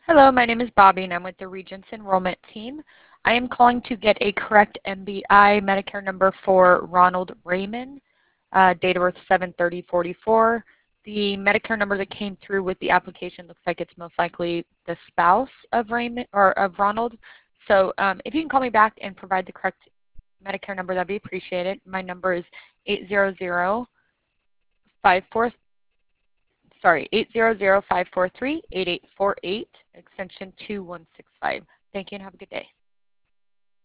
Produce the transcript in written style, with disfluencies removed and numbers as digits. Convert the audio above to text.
Hello, my name is Bobby and I'm with the Regents Enrollment Team. I am calling to get a correct MBI Medicare number for Ronald Raymond, date of birth 7/30/44. The Medicare number that came through with the application looks like it's most likely the spouse of Raymond or of Ronald. So if you can call me back and provide the correct Medicare number, that'd be appreciated. My number is 800-543 800-543-8848, extension 2165. Thank you and have a good day.